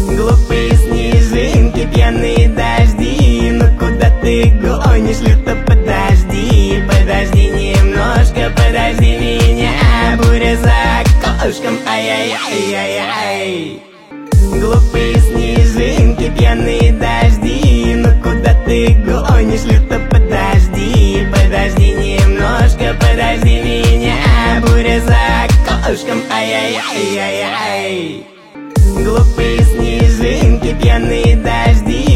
Глупые снежинки, пьяные дожди. Ну куда ты гонишь, люто, подожди. Подожди немножко, подожди меня. Буря за окошком, ай-яй-яй-яй-яй. Глупые снежинки, пьяные дожди. Ну куда ты гонишь, люто, подожди. Подожди немножко, подожди меня. Буря за окошком, ай-яй-яй-яй-яй. Глупые снежинки, пьяные дожди.